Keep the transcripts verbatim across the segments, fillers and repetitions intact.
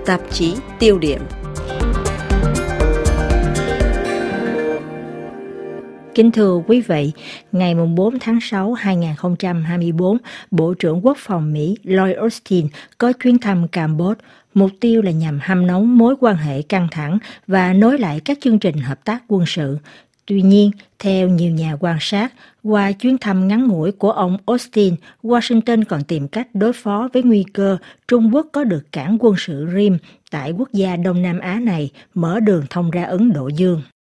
tạp chí Tiêu điểm. Kính thưa quý vị, ngày bốn tháng sáu năm hai nghìn không trăm hai mươi tư, Bộ trưởng Quốc phòng Mỹ Lloyd Austin có chuyến thăm Campuchia. Mục tiêu là nhằm hâm nóng mối quan hệ căng thẳng và nối lại các chương trình hợp tác quân sự. Tuy nhiên, theo nhiều nhà quan sát, qua chuyến thăm ngắn ngủi của ông Austin, Washington còn tìm cách đối phó với nguy cơ Trung Quốc có được cảng quân sự Rim tại quốc gia Đông Nam Á này, mở đường thông ra Ấn Độ Dương.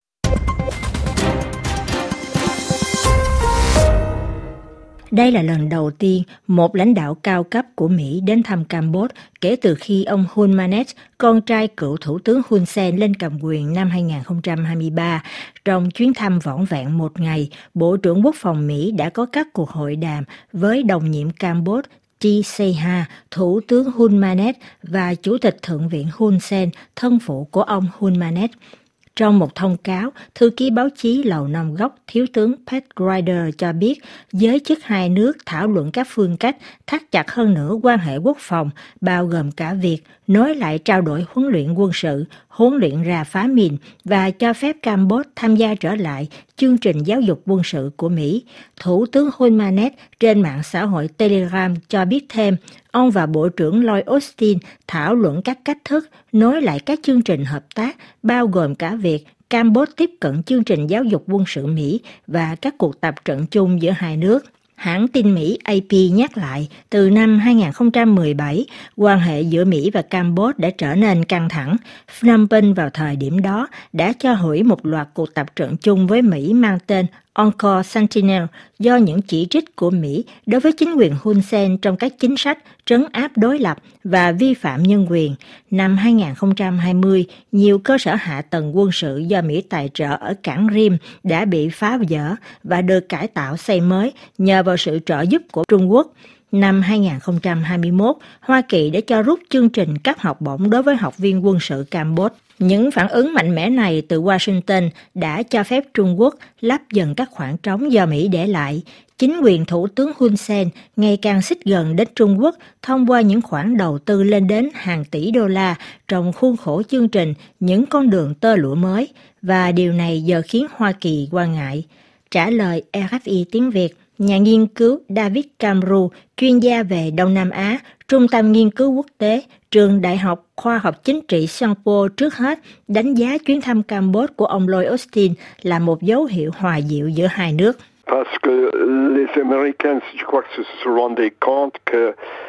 Đây là lần đầu tiên một lãnh đạo cao cấp của Mỹ đến thăm Campuchia kể từ khi ông Hun Manet, con trai cựu Thủ tướng Hun Sen lên cầm quyền năm hai nghìn không trăm hai mươi ba. Trong chuyến thăm vỏn vẹn một ngày, Bộ trưởng Quốc phòng Mỹ đã có các cuộc hội đàm với đồng nhiệm Campuchia Chi Seha, Thủ tướng Hun Manet và Chủ tịch Thượng viện Hun Sen, thân phụ của ông Hun Manet. Trong một thông cáo, thư ký báo chí Lầu Năm Góc Thiếu tướng Pat Ryder cho biết giới chức hai nước thảo luận các phương cách thắt chặt hơn nữa quan hệ quốc phòng, bao gồm cả việc nối lại trao đổi huấn luyện quân sự, huấn luyện rà phá mìn và cho phép Campuchia tham gia trở lại chương trình giáo dục quân sự của Mỹ. Thủ tướng Hun Manet trên mạng xã hội Telegram cho biết thêm, ông và Bộ trưởng Lloyd Austin thảo luận các cách thức nối lại các chương trình hợp tác, bao gồm cả việc Campuchia tiếp cận chương trình giáo dục quân sự Mỹ và các cuộc tập trận chung giữa hai nước. Hãng tin Mỹ A P nhắc lại, từ năm hai nghìn không trăm mười bảy, quan hệ giữa Mỹ và Campuchia đã trở nên căng thẳng. Phnom Penh vào thời điểm đó đã cho hủy một loạt cuộc tập trận chung với Mỹ mang tên Encore Sentinel do những chỉ trích của Mỹ đối với chính quyền Hun Sen trong các chính sách trấn áp đối lập và vi phạm nhân quyền. Năm hai nghìn không trăm hai mươi, nhiều cơ sở hạ tầng quân sự do Mỹ tài trợ ở cảng Rim đã bị phá vỡ và được cải tạo xây mới nhờ vào sự trợ giúp của Trung Quốc. Năm hai nghìn không trăm hai mươi mốt, Hoa Kỳ đã cho rút chương trình cấp học bổng đối với học viên quân sự Campuchia. Những phản ứng mạnh mẽ này từ Washington đã cho phép Trung Quốc lấp dần các khoảng trống do Mỹ để lại. Chính quyền Thủ tướng Hun Sen ngày càng xích gần đến Trung Quốc thông qua những khoản đầu tư lên đến hàng tỷ đô la trong khuôn khổ chương trình Những con đường tơ lụa mới, và điều này giờ khiến Hoa Kỳ quan ngại. Trả lời R F I tiếng Việt, nhà nghiên cứu David Camru, chuyên gia về Đông Nam Á, Trung tâm Nghiên cứu Quốc tế, Trường Đại học Khoa học Chính trị Singapore trước hết đánh giá chuyến thăm Campuchia của ông Lloyd Austin là một dấu hiệu hòa dịu giữa hai nước. Parce que les Américains, je crois que se rendaient compte que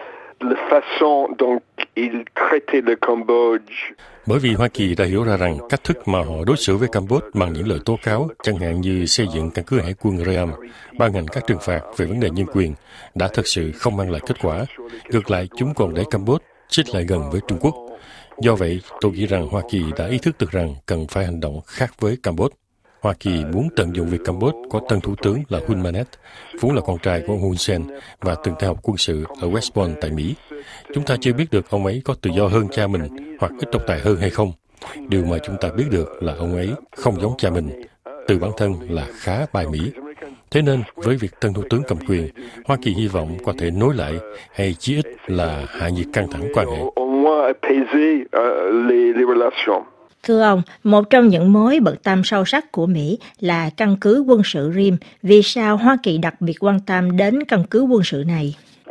la façon dont ils traitaient le Cambodge. Bởi vì Hoa Kỳ đã hiểu ra rằng cách thức mà họ đối xử với Campuchia bằng những lời tố cáo, chẳng hạn như xây dựng căn cứ hải quân Ream, ban hành các trừng phạt về vấn đề nhân quyền, đã thực sự không mang lại kết quả. Ngược lại, chúng còn đẩy Campuchia xích lại gần với Trung Quốc. Do vậy, tôi nghĩ rằng Hoa Kỳ đã ý thức được rằng cần phải hành động khác với Campuchia. Hoa Kỳ muốn tận dụng việc Campuchia có tân thủ tướng là Hun Manet, vốn là con trai của Hun Sen và từng theo học quân sự ở West Point tại Mỹ. Chúng ta chưa biết được ông ấy có tự do hơn cha mình hoặc ít độc tài hơn hay không. Điều mà chúng ta biết được là ông ấy không giống cha mình, từ bản thân là khá bài Mỹ. Thế nên, với việc tân thủ tướng cầm quyền, Hoa Kỳ hy vọng có thể nối lại hay chí ít là hạ nhiệt căng thẳng quan hệ. Thưa ông, một trong những mối bận tâm sâu sắc của Mỹ là căn cứ quân sự Rim. Vì sao Hoa Kỳ đặc biệt quan tâm đến căn cứ quân sự này?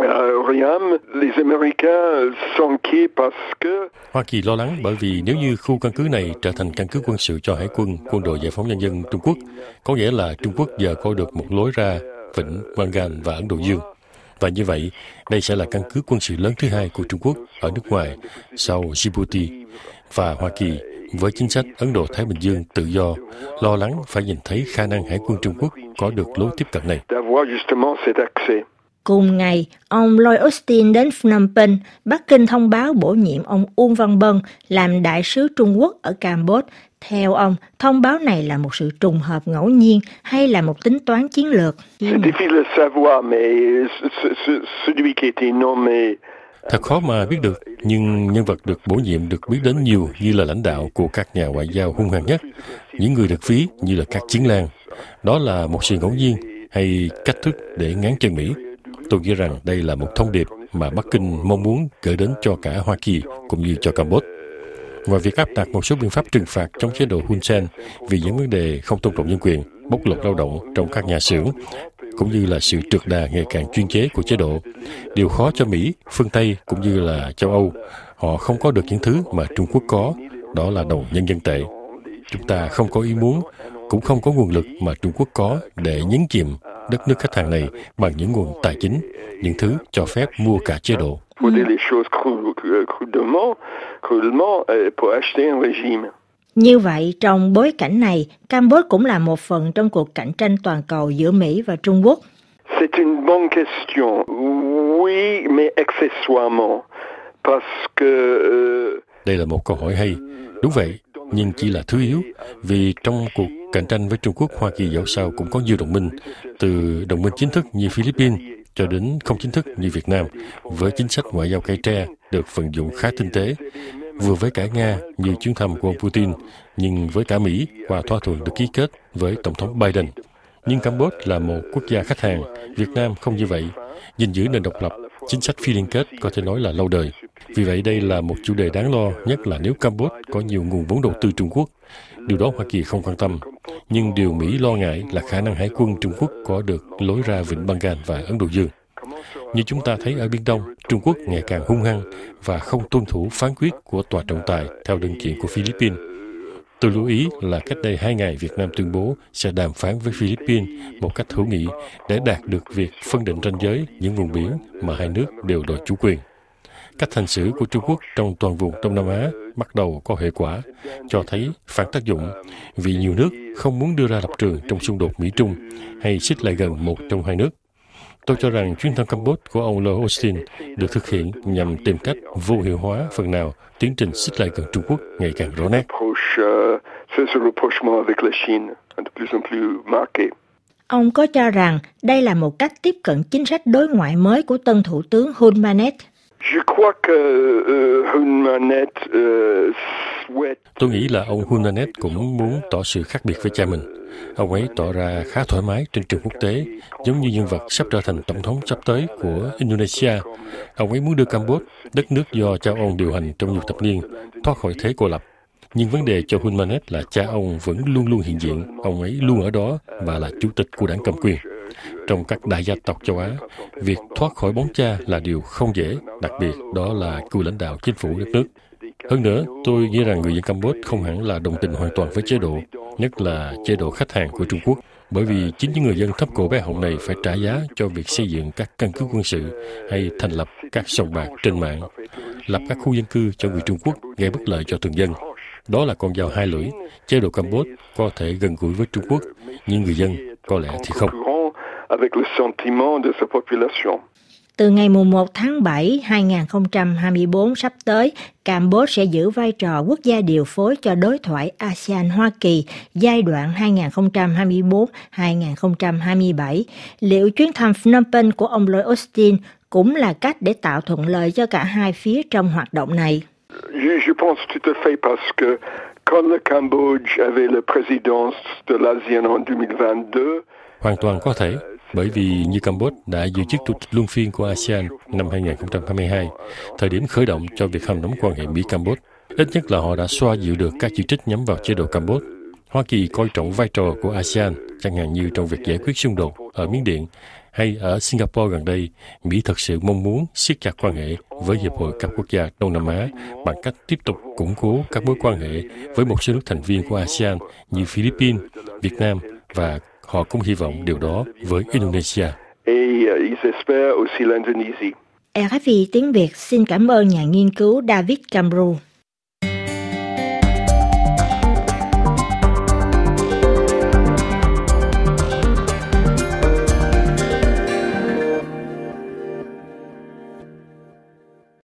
Hoa Kỳ lo lắng bởi vì nếu như khu căn cứ này trở thành căn cứ quân sự cho Hải quân, Quân đội Giải phóng Nhân dân Trung Quốc, có nghĩa là Trung Quốc giờ có được một lối ra vịnh Bengal và Ấn Độ Dương. Và như vậy, đây sẽ là căn cứ quân sự lớn thứ hai của Trung Quốc ở nước ngoài sau Djibouti. Và Hoa Kỳ, với chính sách Ấn Độ-Thái Bình Dương tự do, lo lắng phải nhìn thấy khả năng Hải quân Trung Quốc có được lối tiếp cận này. Cùng ngày, ông Lloyd Austin đến Phnom Penh, Bắc Kinh thông báo bổ nhiệm ông Uông Văn Bân làm đại sứ Trung Quốc ở Campuchia. Theo ông, thông báo này là một sự trùng hợp ngẫu nhiên hay là một tính toán chiến lược? Thật khó mà biết được, nhưng nhân vật được bổ nhiệm được biết đến nhiều như là lãnh đạo của các nhà ngoại giao hung hăng nhất, những người được ví như là các chiến lang. Đó là một sự ngẫu nhiên hay cách thức để ngáng chân Mỹ. Tôi nghĩ rằng đây là một thông điệp mà Bắc Kinh mong muốn gửi đến cho cả Hoa Kỳ cũng như cho Campuchia. và việc áp đặt một số biện pháp trừng phạt chống chế độ Hun Sen vì những vấn đề không tôn trọng nhân quyền, bóc lột lao động trong các nhà xưởng, cũng như là sự trượt đà ngày càng chuyên chế của chế độ. Điều khó cho Mỹ, phương Tây cũng như là châu Âu, họ không có được những thứ mà Trung Quốc có, đó là đồng nhân dân tệ. Chúng ta không có ý muốn, cũng không có nguồn lực mà Trung Quốc có để nhấn chìm đất nước khách hàng này bằng những nguồn tài chính, những thứ cho phép mua cả chế độ. Như vậy, trong bối cảnh này, Campuchia cũng là một phần trong cuộc cạnh tranh toàn cầu giữa Mỹ và Trung Quốc. C'est une bonne question. Oui, mais accessoirement. Parce que... Đây là một câu hỏi hay. Đúng vậy, nhưng chỉ là thứ yếu. Vì trong cuộc cạnh tranh với Trung Quốc, Hoa Kỳ dẫu sao cũng có nhiều đồng minh, từ đồng minh chính thức như Philippines cho đến không chính thức như Việt Nam, với chính sách ngoại giao cây tre được vận dụng khá tinh tế, vừa với cả Nga như chuyến thăm của ông Putin, nhưng với cả Mỹ qua thỏa thuận được ký kết với Tổng thống Biden. Nhưng Campuchia là một quốc gia khách hàng, Việt Nam không như vậy. Gìn giữ nền độc lập, chính sách phi liên kết có thể nói là lâu đời. Vì vậy đây là một chủ đề đáng lo, nhất là nếu Campuchia có nhiều nguồn vốn đầu tư Trung Quốc. Điều đó Hoa Kỳ không quan tâm. Nhưng điều Mỹ lo ngại là khả năng hải quân Trung Quốc có được lối ra vịnh Bengal và Ấn Độ Dương. Như chúng ta thấy ở Biển Đông, Trung Quốc ngày càng hung hăng và không tuân thủ phán quyết của tòa trọng tài theo đơn kiện của Philippines. Tôi lưu ý là cách đây hai ngày Việt Nam tuyên bố sẽ đàm phán với Philippines một cách hữu nghị để đạt được việc phân định ranh giới những vùng biển mà hai nước đều đòi chủ quyền. Cách hành xử của Trung Quốc trong toàn vùng Đông Nam Á bắt đầu có hệ quả, cho thấy phản tác dụng vì nhiều nước không muốn đưa ra lập trường trong xung đột Mỹ-Trung hay xích lại gần một trong hai nước. Tôi cho rằng chuyến thăm Campuchia của ông Lloyd Austin được thực hiện nhằm tìm cách vô hiệu hóa phần nào tiến trình xích lại gần Trung Quốc ngày càng rõ nét. Ông có cho rằng đây là một cách tiếp cận chính sách đối ngoại mới của tân Thủ tướng Hun Manet? Tôi nghĩ là ông Hun Manet cũng muốn tỏ sự khác biệt với cha mình. Ông ấy tỏ ra khá thoải mái trên trường quốc tế, giống như nhân vật sắp trở thành tổng thống sắp tới của Indonesia. Ông ấy muốn đưa Campuchia, đất nước do cha ông điều hành trong nhiều thập niên, thoát khỏi thế cô lập. Nhưng vấn đề cho Hun Manet là cha ông vẫn luôn luôn hiện diện, ông ấy luôn ở đó và là chủ tịch của đảng cầm quyền. Trong các đại gia tộc châu Á, việc thoát khỏi bóng cha là điều không dễ, đặc biệt đó là cựu lãnh đạo chính phủ đất nước. Hơn nữa, tôi nghĩ rằng người dân Campuchia không hẳn là đồng tình hoàn toàn với chế độ, nhất là chế độ khách hàng của Trung Quốc, bởi vì chính những người dân thấp cổ bé họng này phải trả giá cho việc xây dựng các căn cứ quân sự hay thành lập các sòng bạc trên mạng, lập các khu dân cư cho người Trung Quốc gây bất lợi cho thường dân. Đó là con dao hai lưỡi. Chế độ Campuchia có thể gần gũi với Trung Quốc, nhưng người dân có lẽ thì không. Từ ngày mùng một tháng bảy năm hai nghìn không trăm hai mươi tư sắp tới, Campuchia sẽ giữ vai trò quốc gia điều phối cho đối thoại a sê an-Hoa Kỳ giai đoạn hai nghìn không trăm hai mươi tư đến hai nghìn không trăm hai mươi bảy. Liệu chuyến thăm Phnom Penh của ông Lloyd Austin cũng là cách để tạo thuận lợi cho cả hai phía trong hoạt động này? Je pense tout à fait parce que quand le Cambodge avait la présidence de l'a sê an en hai nghìn không trăm hai mươi hai, hoàn toàn có thể, bởi vì như Campuchia đã giữ chức chủ tịch luân phiên của a sê an năm hai nghìn không trăm hai mươi hai, thời điểm khởi động cho việc hâm nóng quan hệ Mỹ-Campuchia. Ít nhất là họ đã xoa dịu được các chỉ trích nhắm vào chế độ Campuchia. Hoa Kỳ coi trọng vai trò của a sê an, chẳng hạn như trong việc giải quyết xung đột ở Miến Điện hay ở Singapore gần đây. Mỹ thật sự mong muốn siết chặt quan hệ với Hiệp hội các quốc gia Đông Nam Á bằng cách tiếp tục củng cố các mối quan hệ với một số nước thành viên của a sê an như Philippines, Việt Nam, và họ cũng hy vọng điều đó với Indonesia. rờ ép i tiếng Việt xin cảm ơn nhà nghiên cứu David Camru.